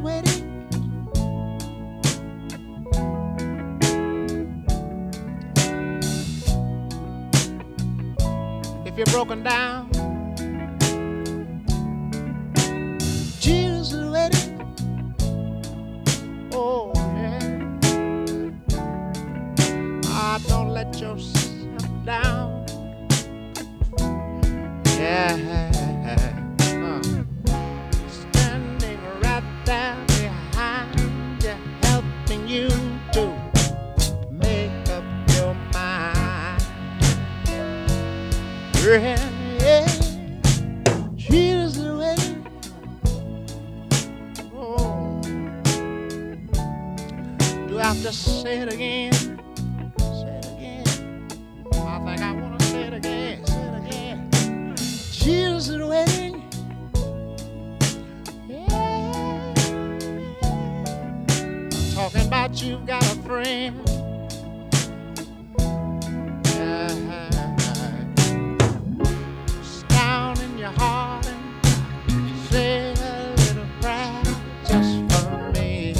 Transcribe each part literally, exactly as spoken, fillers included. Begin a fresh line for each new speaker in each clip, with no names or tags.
waiting. If you're broken down, Jesus is waiting. Oh yeah. Ah, don't let yourself down. Yeah. Uh. Standing right there behind you, helping you to make up your mind. Yeah, yeah. Jesus is waiting. Oh. Do I have to say it again? Say it again. I think I want to say it again. Say it again. Jesus is waiting. Yeah. Talking about you've got a friend. Down in your heart and say a little prayer just for me.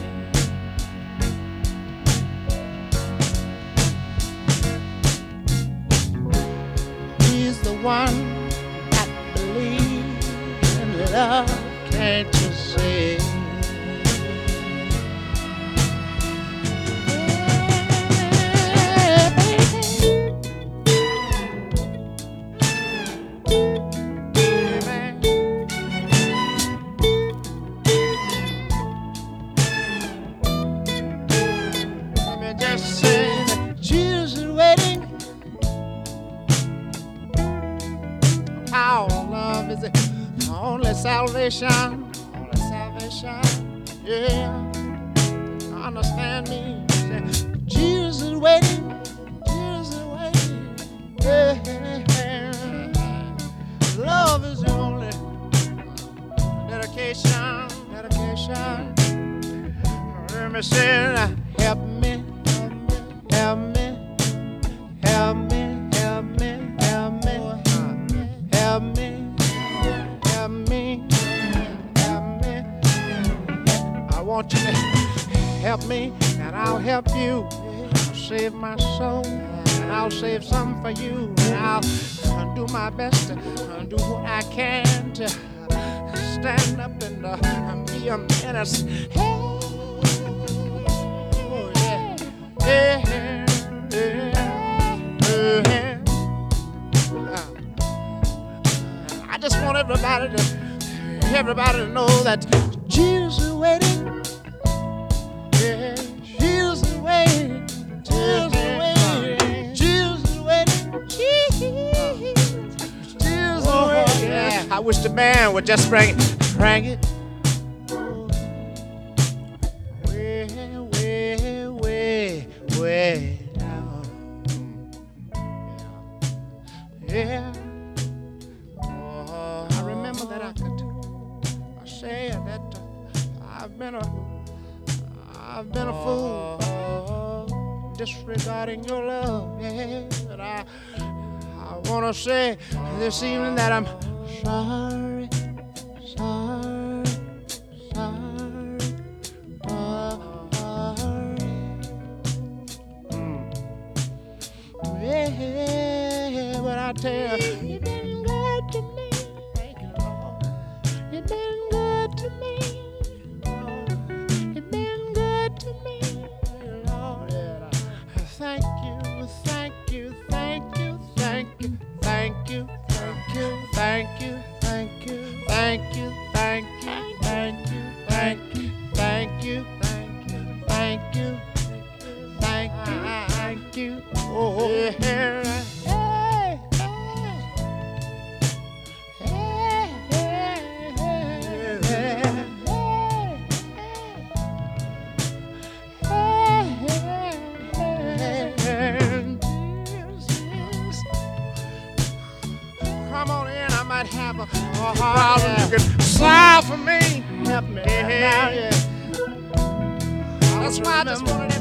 He's the one that believes in love, can't you see? Our love is the only salvation, only salvation, yeah. Understand me? Jesus is waiting, Jesus is waiting, yeah. Love is the only dedication, dedication. Let me say, help me, help me, help me, help me, help me, help me. Help me, help me, help me. I want you to help me, and I'll help you. I'll save my soul, and I'll save some for you. And I'll do my best to do what I can to stand up and uh, be a menace. Hey, oh yeah, yeah, yeah, yeah. I just want everybody to, everybody to know that Jesus is waiting. Yeah, Jesus is waiting. Jesus is waiting. Jesus is waiting. Jesus, Jesus is waiting. Yeah, I wish the band would just bring it, bring it. Way, way, way, way down. Yeah. That I could say that uh, I've been a I've been a fool disregarding your love, yeah. But I I wanna say this evening that I'm sorry, sorry, sorry, sorry. Mm. Yeah, but I tell you, you've been good to me. You've been good to me, Lord. You've been good to me, Lord. Thank you, thank you, thank you, thank you, thank you, thank you, thank you, thank you, thank you, thank you, thank you, thank you, thank you, thank you, thank you, thank you, thank you. Oh, yeah. Come on in, I might have a, a problem. Yeah. You can smile for me. Help me. Yeah, yeah. That's why I just wanted